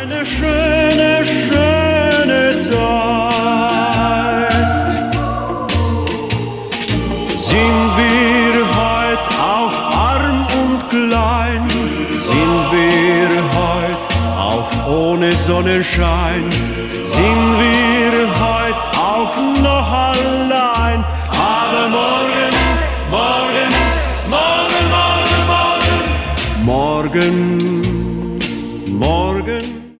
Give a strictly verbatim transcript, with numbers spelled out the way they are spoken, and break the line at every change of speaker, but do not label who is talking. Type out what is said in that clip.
Eine schöne, schöne Zeit. Sind wir heut auch arm und klein? Sind wir heut auch ohne Sonnenschein? Sind wir heut auch noch allein? Aber morgen, morgen, morgen, morgen, morgen, morgen